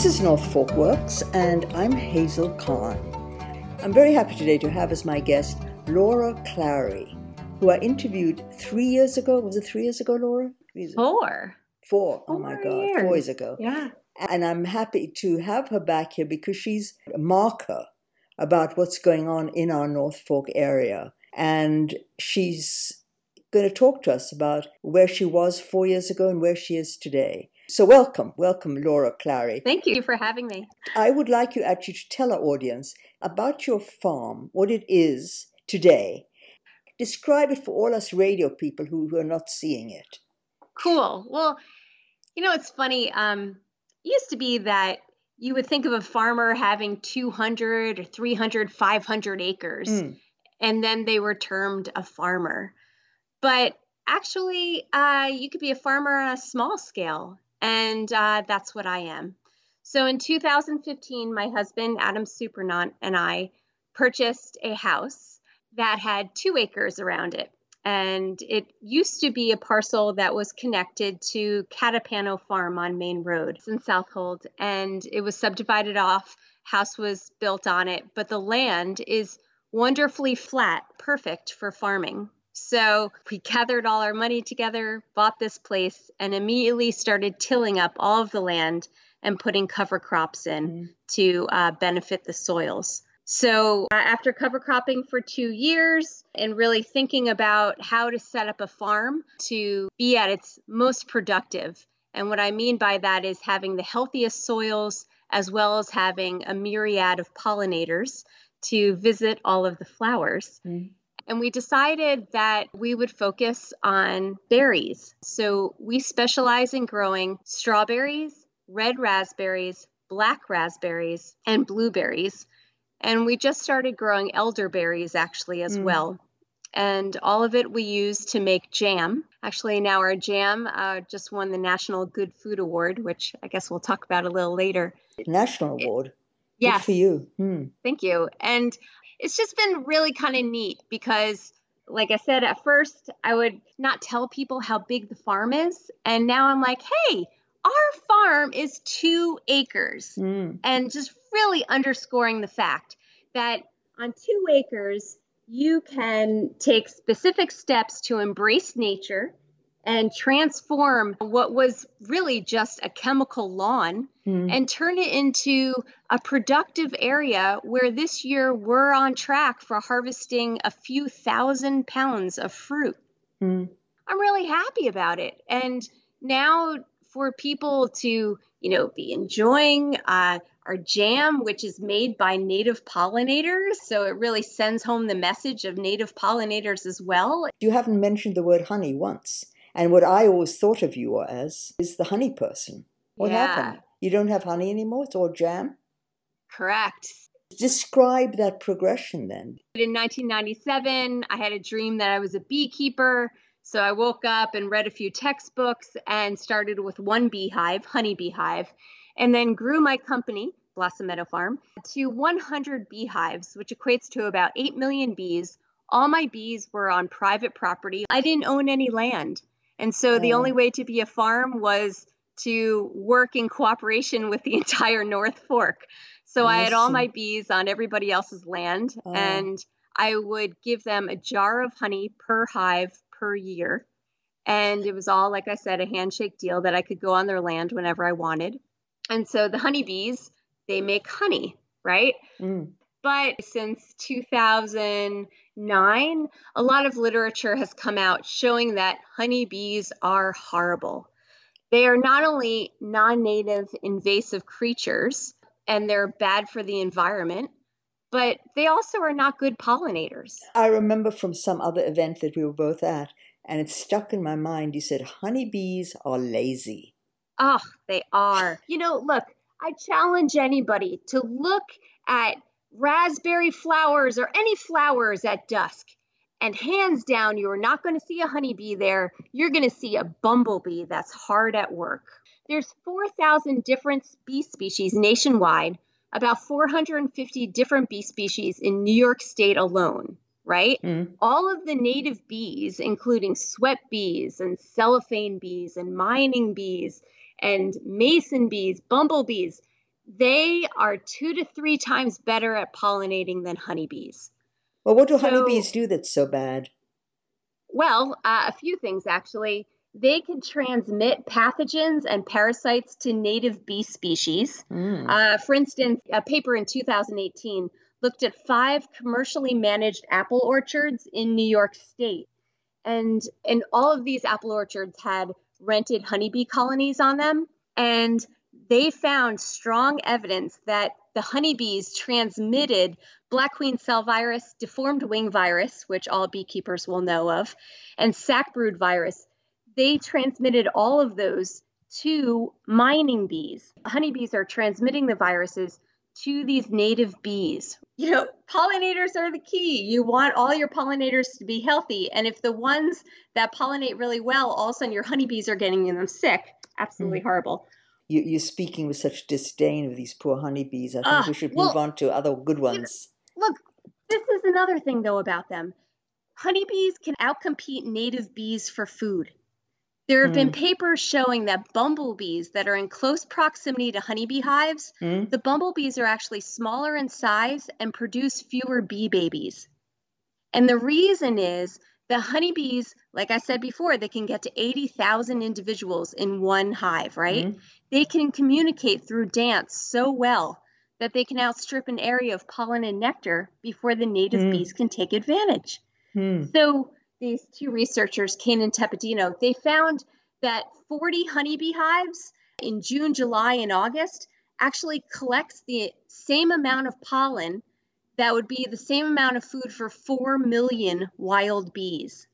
This is North Fork Works, and I'm Hazel Kahn. I'm very happy today to have as my guest Laura Clary, who I interviewed 3 years ago. Was it 3 years ago, Laura? 4. Oh my God, years. 4 years ago. Yeah. And I'm happy to have her back here because she's a marker about what's going on in our North Fork area. And she's going to talk to us about where she was 4 years ago and where she is today. So welcome, Laura Clary. Thank you for having me. I would like you actually to tell our audience about your farm, what it is today. Describe it for all us radio people who are not seeing it. Cool. Well, it's funny. It used to be that you would think of a farmer having 200 or 300, 500 acres, and then they were termed a farmer. But actually, you could be a farmer on a small scale, and that's what I am. So in 2015, my husband, Adam Supernant, and I purchased a house that had 2 acres around it. And it used to be a parcel that was connected to Catapano Farm on Main Road in Southold. And it was subdivided off, house was built on it, but the land is wonderfully flat, perfect for farming. So we gathered all our money together, bought this place, and immediately started tilling up all of the land and putting cover crops in to benefit the soils. So after cover cropping for 2 years and really thinking about how to set up a farm to be at its most productive, and what I mean by that is having the healthiest soils as well as having a myriad of pollinators to visit all of the flowers. And we decided that we would focus on berries. So we specialize in growing strawberries, red raspberries, black raspberries, and blueberries. And we just started growing elderberries actually as well. And all of it we use to make jam. Actually, now our jam just won the National Good Food Award, which I guess we'll talk about a little later. National Award? Yeah. Good for you. Thank you. And it's just been really kind of neat because, like I said, at first I would not tell people how big the farm is. And now I'm like, hey, our farm is 2 acres. And just really underscoring the fact that on 2 acres, you can take specific steps to embrace nature and transform what was really just a chemical lawn and turn it into a productive area where this year we're on track for harvesting a few thousand pounds of fruit. I'm really happy about it. And now for people to, be enjoying our jam, which is made by native pollinators. So it really sends home the message of native pollinators as well. You haven't mentioned the word honey once. And what I always thought of you as is the honey person. What happened? You don't have honey anymore? It's all jam? Correct. Describe that progression then. In 1997, I had a dream that I was a beekeeper. So I woke up and read a few textbooks and started with 1 beehive, honey beehive, and then grew my company, Blossom Meadow Farm, to 100 beehives, which equates to about 8 million bees. All my bees were on private property. I didn't own any land. And so the only way to be a farm was to work in cooperation with the entire North Fork. So I had all my bees on everybody else's land, and I would give them a jar of honey per hive per year. And it was all, like I said, a handshake deal that I could go on their land whenever I wanted. And so the honeybees, they make honey, right? But since 2009, a lot of literature has come out showing that honeybees are horrible. They are not only non-native invasive creatures, and they're bad for the environment, but they also are not good pollinators. I remember from some other event that we were both at, and it stuck in my mind, you said honeybees are lazy. Oh, they are. Look, I challenge anybody to look at raspberry flowers or any flowers at dusk. And hands down, you are not going to see a honeybee there. You're going to see a bumblebee that's hard at work. There's 4,000 different bee species nationwide, about 450 different bee species in New York State alone, right? All of the native bees, including sweat bees and cellophane bees and mining bees and mason bees, bumblebees, They are 2 to 3 times better at pollinating than honeybees. Well, what do honeybees do that's so bad? Well, a few things actually. They can transmit pathogens and parasites to native bee species. For instance, a paper in 2018 looked at 5 commercially managed apple orchards in New York State. And all of these apple orchards had rented honeybee colonies on them. And they found strong evidence that the honeybees transmitted black queen cell virus, deformed wing virus, which all beekeepers will know of, and sac brood virus. They transmitted all of those to mining bees. Honeybees are transmitting the viruses to these native bees. You know, pollinators are the key. You want all your pollinators to be healthy. And if the ones that pollinate really well, all of a sudden your honeybees are getting them sick, absolutely horrible. You're speaking with such disdain of these poor honeybees. I think we should move on to other good ones. Look, this is another thing, though, about them. Honeybees can outcompete native bees for food. There have been papers showing that bumblebees that are in close proximity to honeybee hives, the bumblebees are actually smaller in size and produce fewer bee babies. And the reason is the honeybees, like I said before, they can get to 80,000 individuals in one hive, right? They can communicate through dance so well that they can outstrip an area of pollen and nectar before the native bees can take advantage. So these 2 researchers, Kane and Tepedino, they found that 40 honeybee hives in June, July, and August actually collects the same amount of pollen that would be the same amount of food for 4 million wild bees.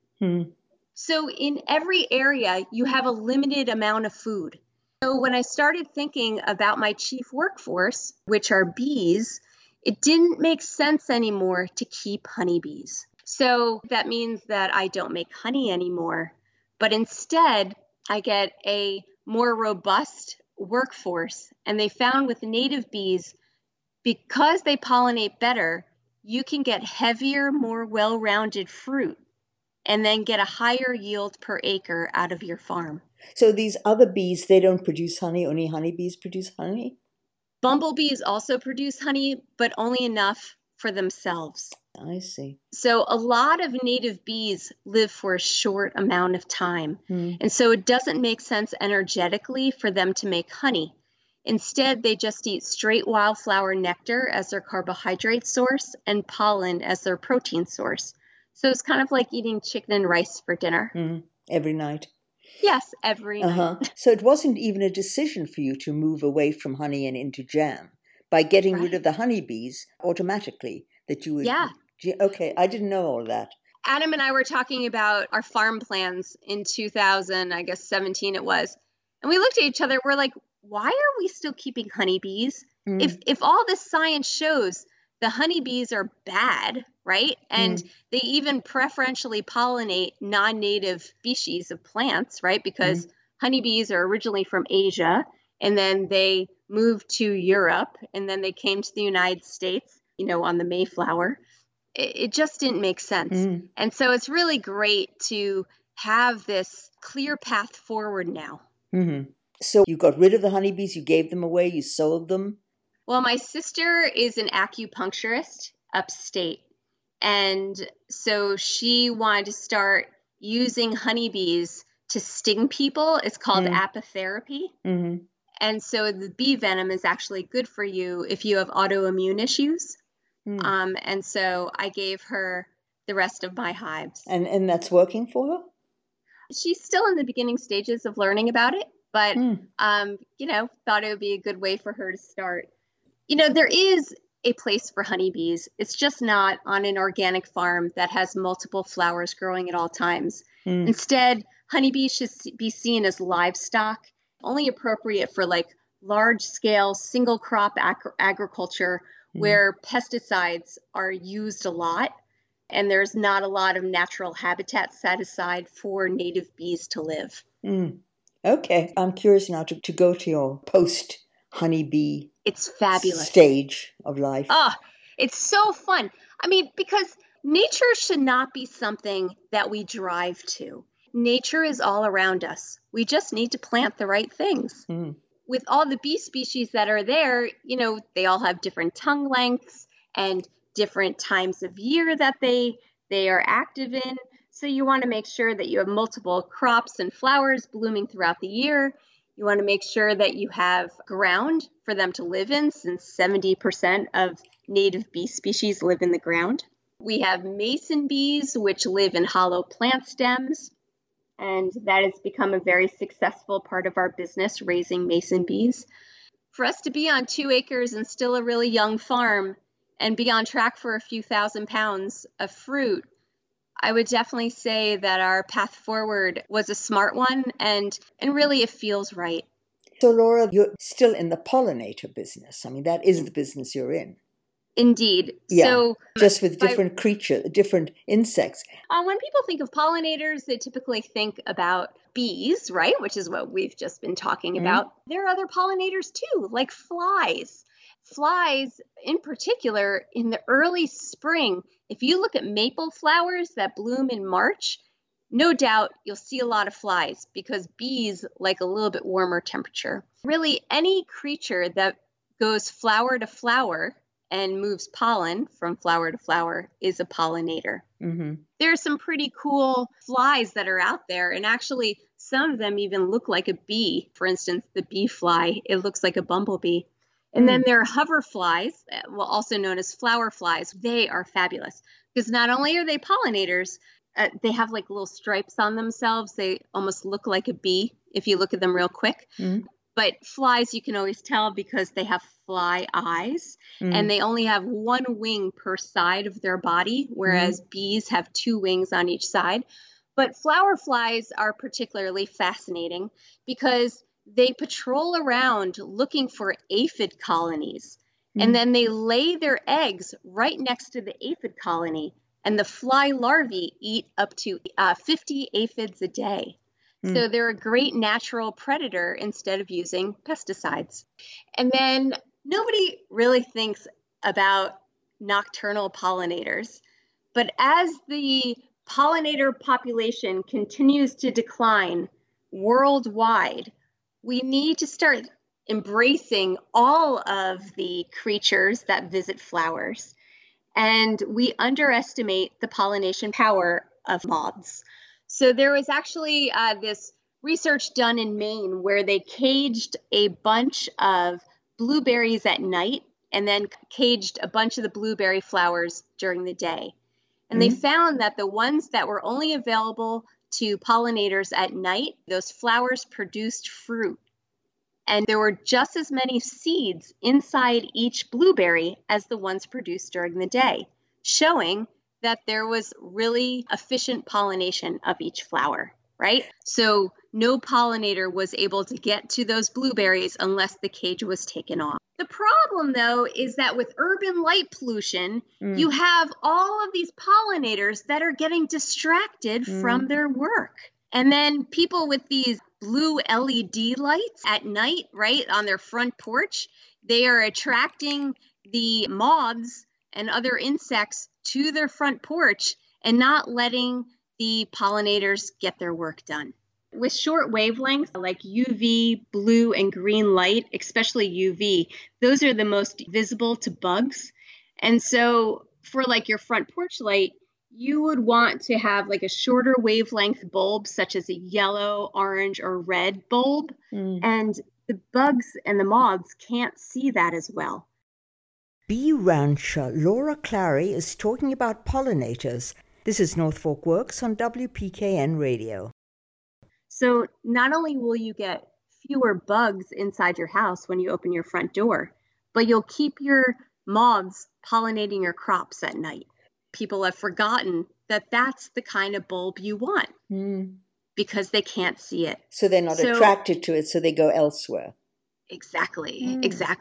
So in every area, you have a limited amount of food. So when I started thinking about my chief workforce, which are bees, it didn't make sense anymore to keep honeybees. So that means that I don't make honey anymore, but instead I get a more robust workforce. And they found with native bees, because they pollinate better, you can get heavier, more well-rounded fruit and then get a higher yield per acre out of your farm. So these other bees, they don't produce honey, only honeybees produce honey? Bumblebees also produce honey, but only enough for themselves. I see. So a lot of native bees live for a short amount of time. And so it doesn't make sense energetically for them to make honey. Instead, they just eat straight wildflower nectar as their carbohydrate source and pollen as their protein source. So it's kind of like eating chicken and rice for dinner. Every night. Yes, every night. So it wasn't even a decision for you to move away from honey and into jam. By getting rid of the honeybees, automatically, that you would... Yeah. Okay, I didn't know all that. Adam and I were talking about our farm plans in 2017 it was. And we looked at each other, we're like, why are we still keeping honeybees? If all this science shows the honeybees are bad, right? And they even preferentially pollinate non-native species of plants, right? Because honeybees are originally from Asia, and then they moved to Europe, and then they came to the United States, you know, on the Mayflower. It just didn't make sense. And so it's really great to have this clear path forward now. So you got rid of the honeybees, you gave them away, you sold them? Well, my sister is an acupuncturist upstate. And so she wanted to start using honeybees to sting people. It's called apitherapy. And so the bee venom is actually good for you if you have autoimmune issues. And so I gave her the rest of my hives. And that's working for her? She's still in the beginning stages of learning about it, but, you know, thought it would be a good way for her to start. You know, there is a place for honeybees. It's just not on an organic farm that has multiple flowers growing at all times. Instead, honeybees should be seen as livestock, only appropriate for like large scale single crop agriculture where pesticides are used a lot and there's not a lot of natural habitat set aside for native bees to live. Okay. I'm curious now to go to your post honeybee stage of life. It's so fun. I mean, because nature should not be something that we drive to. Nature is all around us. We just need to plant the right things. with all the bee species that are there, they all have different tongue lengths and different times of year that they are active in. So you want to make sure that you have multiple crops and flowers blooming throughout the year. You want to make sure that you have ground for them to live in, since 70% of native bee species live in the ground. We have mason bees, which live in hollow plant stems, and that has become a very successful part of our business, raising mason bees. For us to be on 2 acres and still a really young farm and be on track for a few thousand pounds of fruit, I would definitely say that our path forward was a smart one, and really it feels right. So Laura, you're still in the pollinator business. I mean, that is the business you're in. Indeed. Yeah, so just with different creatures, different insects. When people think of pollinators, they typically think about bees, right? Which is what we've just been talking about. There are other pollinators too, like flies. Flies, in particular, in the early spring, if you look at maple flowers that bloom in March, no doubt you'll see a lot of flies, because bees like a little bit warmer temperature. Really, any creature that goes flower to flower and moves pollen from flower to flower is a pollinator. Mm-hmm. There are some pretty cool flies that are out there, and actually some of them even look like a bee. For instance, the bee fly, it looks like a bumblebee. And then there are hover flies, also known as flower flies. They are fabulous because not only are they pollinators, they have like little stripes on themselves. They almost look like a bee if you look at them real quick. But flies, you can always tell because they have fly eyes, and they only have 1 wing per side of their body, whereas bees have 2 wings on each side. But flower flies are particularly fascinating because they patrol around looking for aphid colonies, and then they lay their eggs right next to the aphid colony, and the fly larvae eat up to 50 aphids a day. So they're a great natural predator instead of using pesticides. And then nobody really thinks about nocturnal pollinators, but as the pollinator population continues to decline worldwide, we need to start embracing all of the creatures that visit flowers. And we underestimate the pollination power of moths. So there was actually this research done in Maine where they caged a bunch of blueberries at night and then caged a bunch of the blueberry flowers during the day. And they found that the ones that were only available to pollinators at night, those flowers produced fruit. And there were just as many seeds inside each blueberry as the ones produced during the day, showing that there was really efficient pollination of each flower, right? So no pollinator was able to get to those blueberries unless the cage was taken off. The problem, though, is that with urban light pollution, you have all of these pollinators that are getting distracted from their work. And then people with these blue LED lights at night, right, on their front porch, they are attracting the moths and other insects to their front porch and not letting the pollinators get their work done. With short wavelengths like UV, blue, and green light, especially UV, those are the most visible to bugs. And so for like your front porch light, you would want to have like a shorter wavelength bulb, such as a yellow, orange, or red bulb. And the bugs and the moths can't see that as well. Bee rancher Laura Clary is talking about pollinators. This is North Fork Works on WPKN Radio. So not only will you get fewer bugs inside your house when you open your front door, but you'll keep your moths pollinating your crops at night. People have forgotten that that's the kind of bulb you want because they can't see it. So they're not attracted to it, so they go elsewhere. Exactly.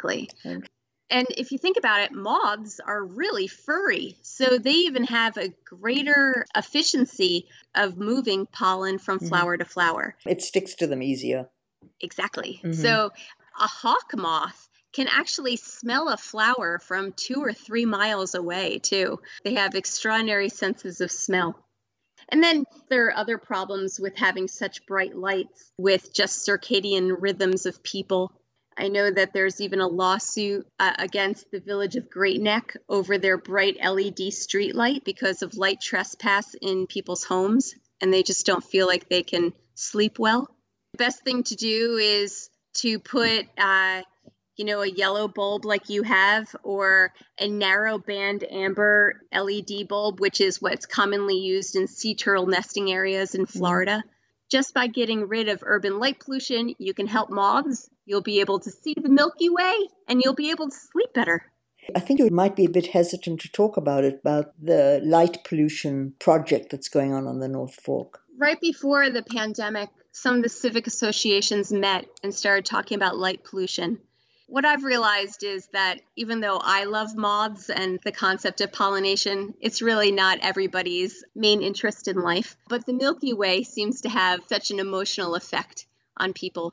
And if you think about it, moths are really furry. So they even have a greater efficiency of moving pollen from flower to flower. It sticks to them easier. Exactly. So a hawk moth can actually smell a flower from 2 or 3 miles away, too. They have extraordinary senses of smell. And then there are other problems with having such bright lights with just circadian rhythms of people. I know that there's even a lawsuit against the village of Great Neck over their bright LED street light because of light trespass in people's homes, and they just don't feel like they can sleep well. The best thing to do is to put a yellow bulb like you have, or a narrow band amber LED bulb, which is what's commonly used in sea turtle nesting areas in Florida. Just by getting rid of urban light pollution, you can help moths. You'll be able to see the Milky Way, and you'll be able to sleep better. I think you might be a bit hesitant to talk about the light pollution project that's going on the North Fork. Right before the pandemic, some of the civic associations met and started talking about light pollution. What I've realized is that even though I love moths and the concept of pollination, it's really not everybody's main interest in life. But the Milky Way seems to have such an emotional effect on people.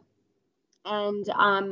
And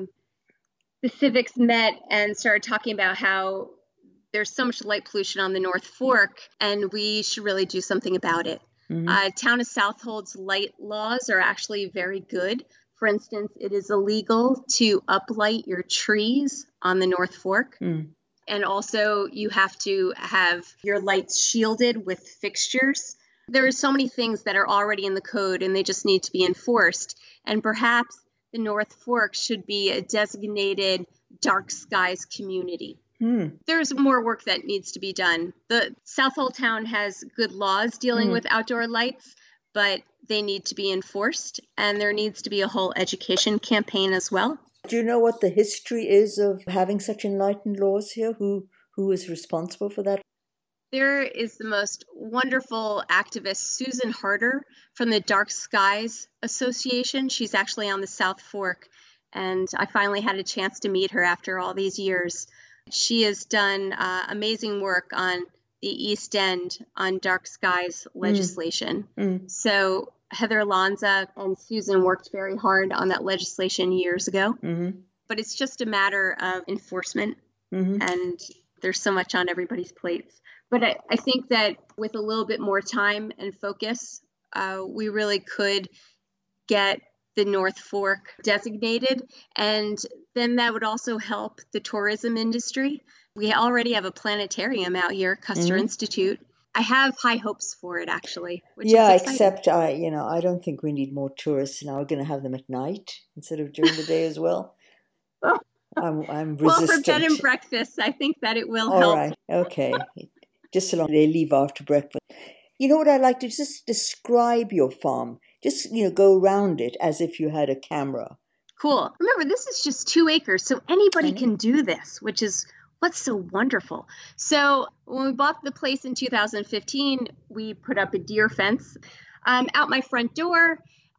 the civics met and started talking about how there's so much light pollution on the North Fork, and we should really do something about it. Town of Southold's light laws are actually very good. For instance, it is illegal to uplight your trees on the North Fork. And also you have to have your lights shielded with fixtures. There are so many things that are already in the code, and they just need to be enforced. And perhaps the North Fork should be a designated dark skies community. There's more work that needs to be done. The Southold town has good laws dealing with outdoor lights, but they need to be enforced, and there needs to be a whole education campaign as well. Do you know what the history is of having such enlightened laws here? Who is responsible for that? There is the most wonderful activist, Susan Harder, from the Dark Skies Association. She's actually on the South Fork, and I finally had a chance to meet her after all these years. She has done amazing work on the East End on dark skies legislation. So Heather Lanza and Susan worked very hard on that legislation years ago. But it's just a matter of enforcement, and there's so much on everybody's plates. But I think that with a little bit more time and focus, we really could get the North Fork designated, and then that would also help the tourism industry. We already have a planetarium out here, Custer Institute. I have high hopes for it, actually. Which is except I don't think we need more tourists now. We're going to have them at night instead of during the day as well. I'm resistant. Well, for bed and breakfast, I think that it will help. All right, okay. Just so long they leave after breakfast. You know what I'd like to just describe your farm. Just, go around it as if you had a camera. Cool. Remember, this is just 2 acres, so anybody can do this, which is what's so wonderful. So when we bought the place in 2015, we put up a deer fence. Out my front door,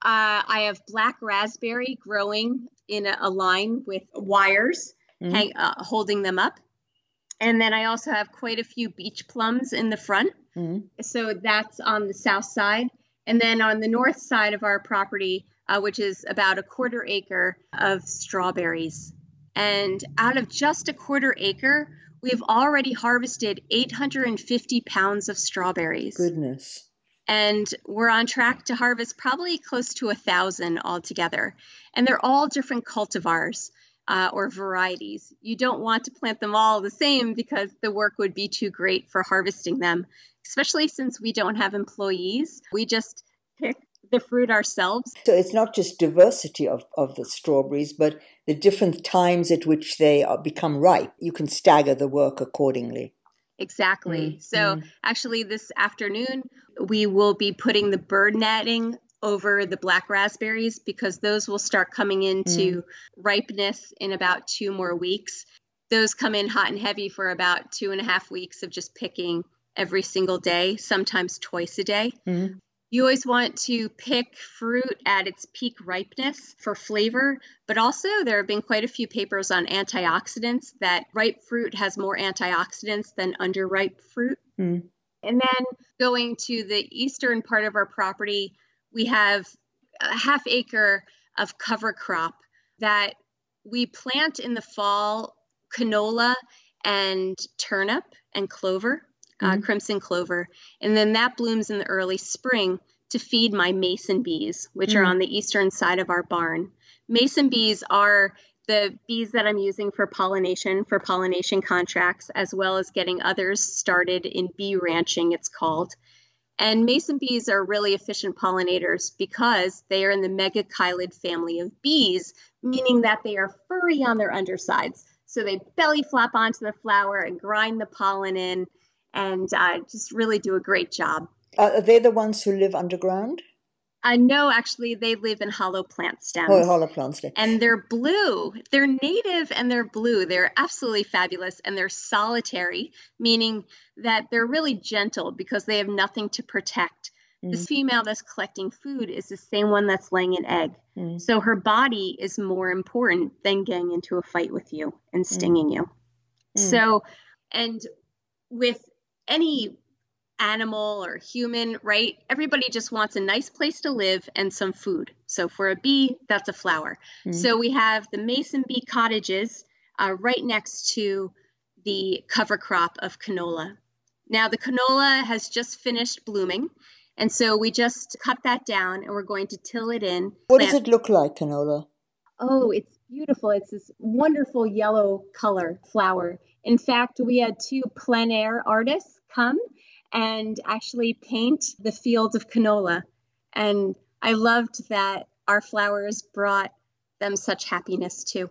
I have black raspberry growing in a line with wires holding them up. And then I also have quite a few beach plums in the front. So that's on the south side. And then on the north side of our property, which is about a 1/4 acre of strawberries. And out of just a 1/4 acre, we've already harvested 850 pounds of strawberries. Goodness. And we're on track to harvest probably close to 1,000 altogether. And they're all different cultivars or varieties. You don't want to plant them all the same because the work would be too great for harvesting them, especially since we don't have employees. We just pick the fruit ourselves. So it's not just diversity of the strawberries, but the different times at which they become ripe. You can stagger the work accordingly. Exactly. So actually this afternoon, we will be putting the bird netting over the black raspberries because those will start coming into ripeness in about 2 more weeks. Those come in hot and heavy for about 2.5 weeks of just picking every single day, sometimes twice a day. You always want to pick fruit at its peak ripeness for flavor, but also there have been quite a few papers on antioxidants that ripe fruit has more antioxidants than underripe fruit. And then going to the eastern part of our property, we have a 1/2 acre of cover crop that we plant in the fall, canola and turnip and clover. Crimson clover. And then that blooms in the early spring to feed my mason bees, which are on the eastern side of our barn. Mason bees are the bees that I'm using for pollination contracts, as well as getting others started in bee ranching, it's called. And mason bees are really efficient pollinators because they are in the megachilid family of bees, meaning that they are furry on their undersides. So they belly flop onto the flower and grind the pollen in and just really do a great job. Are they the ones who live underground? No, actually, they live in hollow plant stems. Oh, hollow plant stems. And they're blue. They're native and they're blue. They're absolutely fabulous. And they're solitary, meaning that they're really gentle because they have nothing to protect. This female that's collecting food is the same one that's laying an egg. So her body is more important than getting into a fight with you and stinging you. So, and with any animal or human, right? Everybody just wants a nice place to live and some food. So for a bee, that's a flower. So we have the mason bee cottages right next to the cover crop of canola. Now the canola has just finished blooming. And so we just cut that down and we're going to till it in. What does it look like, canola? Oh, it's beautiful. It's this wonderful yellow color flower. In fact, we had 2 plein air artists come and actually paint the fields of canola. And I loved that our flowers brought them such happiness too.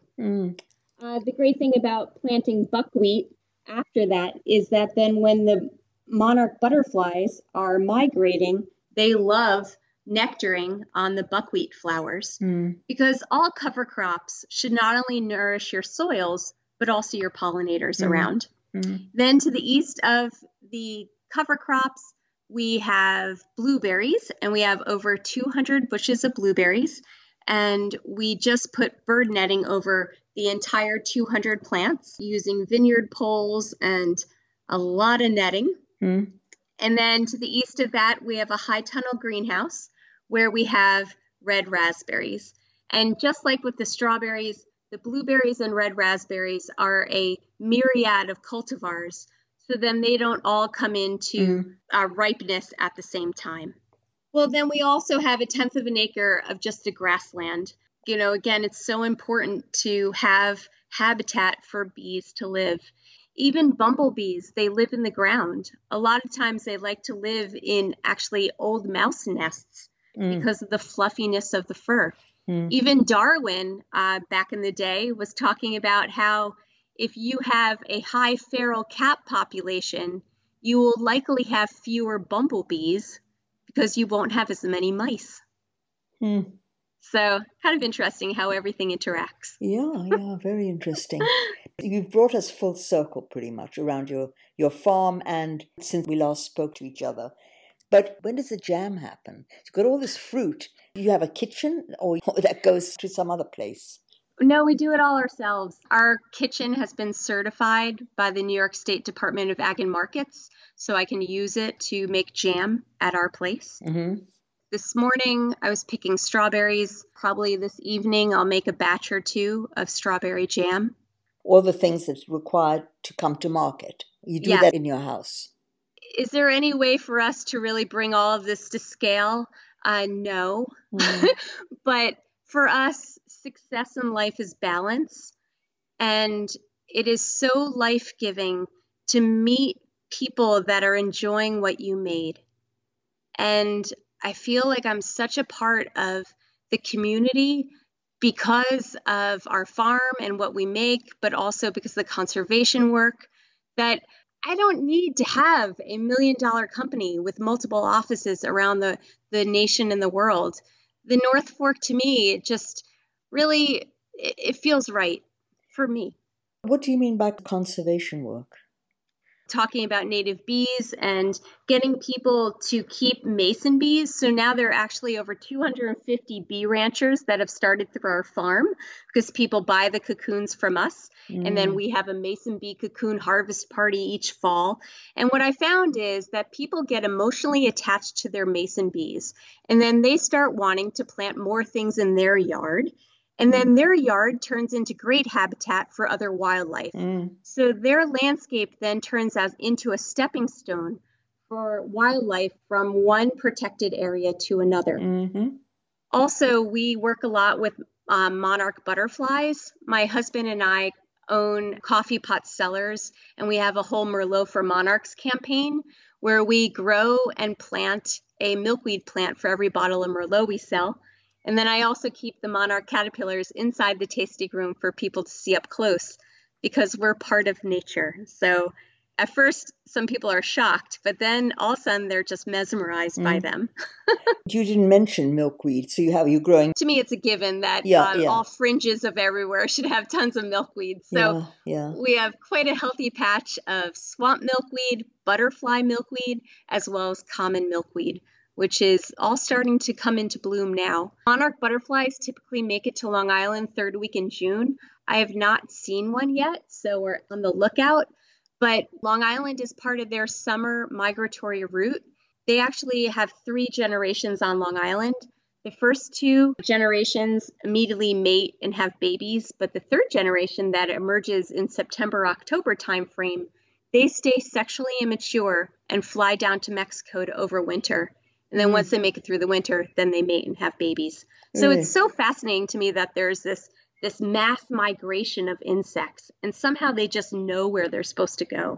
The great thing about planting buckwheat after that is that then when the monarch butterflies are migrating, they love nectaring on the buckwheat flowers because all cover crops should not only nourish your soils, but also your pollinators around. Then to the east of the cover crops, we have blueberries, and we have over 200 bushes of blueberries. And we just put bird netting over the entire 200 plants using vineyard poles and a lot of netting. And then to the east of that, we have a high tunnel greenhouse where we have red raspberries. And just like with the strawberries, the blueberries and red raspberries are a myriad of cultivars. So then they don't all come into ripeness at the same time. Well, then we also have 1/10 of an acre of just a grassland. You know, again, it's so important to have habitat for bees to live. Even bumblebees, they live in the ground. A lot of times they like to live in actually old mouse nests because of the fluffiness of the fur. Even Darwin, back in the day, was talking about how if you have a high feral cat population, you will likely have fewer bumblebees because you won't have as many mice. So kind of interesting how everything interacts. Yeah, very interesting. You've brought us full circle pretty much around your farm and since we last spoke to each other. But when does the jam happen? You've got all this fruit. Do you have a kitchen or that goes to some other place? No, we do it all ourselves. Our kitchen has been certified by the New York State Department of Ag and Markets, so I can use it to make jam at our place. This morning, I was picking strawberries. Probably this evening, I'll make a batch or 2 of strawberry jam. All the things that's required to come to market. You do that in your house. Is there any way for us to really bring all of this to scale? No. But for us, success in life is balance. And it is so life-giving to meet people that are enjoying what you made. And I feel like I'm such a part of the community because of our farm and what we make, but also because of the conservation work, that I don't need to have a $1 million company with multiple offices around the nation and the world. The North Fork, to me, it just really, it feels right for me. What do you mean by conservation work? Talking about native bees and getting people to keep mason bees. So now there are actually over 250 bee ranchers that have started through our farm because people buy the cocoons from us. And then we have a mason bee cocoon harvest party each fall. And what I found is that people get emotionally attached to their mason bees. And then they start wanting to plant more things in their yard. And then their yard turns into great habitat for other wildlife. So their landscape then turns out into a stepping stone for wildlife from one protected area to another. Also, we work a lot with monarch butterflies. My husband and I own Coffee Pot Cellars, and we have a whole Merlot for Monarchs campaign where we grow and plant a milkweed plant for every bottle of Merlot we sell. And then I also keep the monarch caterpillars inside the tasting room for people to see up close because we're part of nature. So at first, some people are shocked, but then all of a sudden they're just mesmerized by them. You didn't mention milkweed, so you're growing. To me, it's a given that all fringes of everywhere should have tons of milkweed. So we have quite a healthy patch of swamp milkweed, butterfly milkweed, as well as common milkweed, which is all starting to come into bloom now. Monarch butterflies typically make it to Long Island third week in June. I have not seen one yet, so we're on the lookout. But Long Island is part of their summer migratory route. They actually have 3 generations on Long Island. The first 2 generations immediately mate and have babies, but the 3rd generation that emerges in September-October timeframe, they stay sexually immature and fly down to Mexico to overwinter. And then once they make it through the winter, then they mate and have babies. So it's so fascinating to me that there's this mass migration of insects, and somehow they just know where they're supposed to go.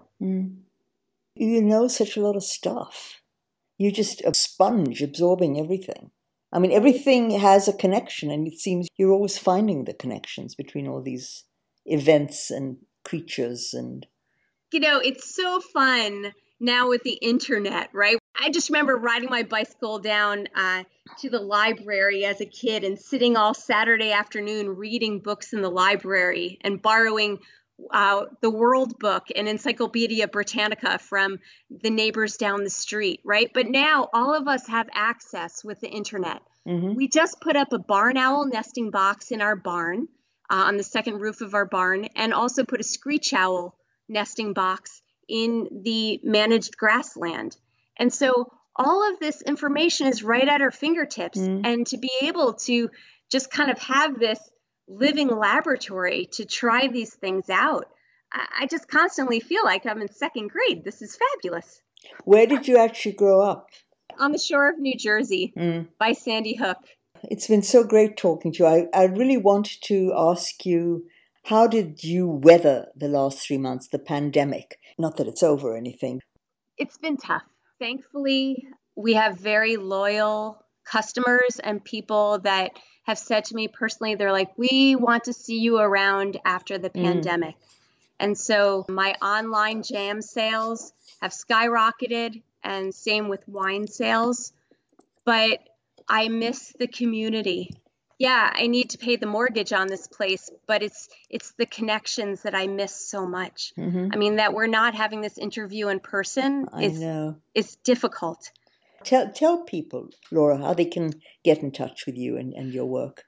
You know such a lot of stuff. You're just a sponge absorbing everything. I mean, everything has a connection, and it seems you're always finding the connections between all these events and creatures. And it's so fun now with the internet, right? I just remember riding my bicycle down to the library as a kid and sitting all Saturday afternoon reading books in the library and borrowing the World Book and Encyclopedia Britannica from the neighbors down the street, right? But now all of us have access with the internet. We just put up a barn owl nesting box in our barn on the second roof of our barn, and also put a screech owl nesting box in the managed grassland. And so all of this information is right at our fingertips. And to be able to just kind of have this living laboratory to try these things out, I just constantly feel like I'm in 2nd grade. This is fabulous. Where did you actually grow up? On the shore of New Jersey by Sandy Hook. It's been so great talking to you. I really wanted to ask you, how did you weather the last 3 months, the pandemic? Not that it's over or anything. It's been tough. Thankfully, we have very loyal customers and people that have said to me personally, they're like, we want to see you around after the pandemic. And so my online jam sales have skyrocketed, and same with wine sales. But I miss the community. Yeah, I need to pay the mortgage on this place, but it's the connections that I miss so much. I mean, that we're not having this interview in person is difficult. Tell people, Laura, how they can get in touch with you and your work.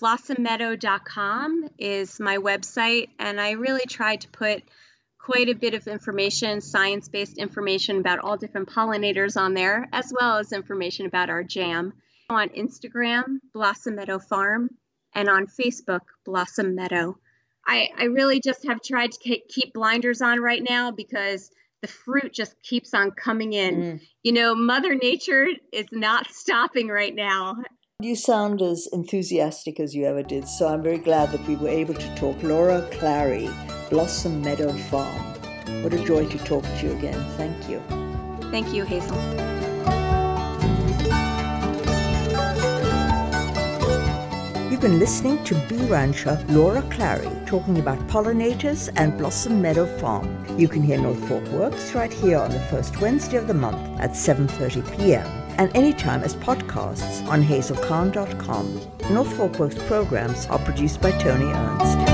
blossommeadow.com is my website, and I really tried to put quite a bit of information, science-based information about all different pollinators on there, as well as information about our jam. On Instagram, Blossom Meadow Farm, and on Facebook, Blossom Meadow. I really just have tried to keep blinders on right now because the fruit just keeps on coming in. Mother Nature is not stopping right now. You sound as enthusiastic as you ever did, so I'm very glad that we were able to talk. Laura Clary, Blossom Meadow Farm. What a joy to talk to you again. Thank you. Thank you, Hazel. You've been listening to bee rancher Laura Clary talking about pollinators and Blossom Meadow Farm. You can hear North Fork Works right here on the first Wednesday of the month at 7:30 p.m. and anytime as podcasts on hazelkhan.com. North Fork Works programs are produced by Tony Ernst.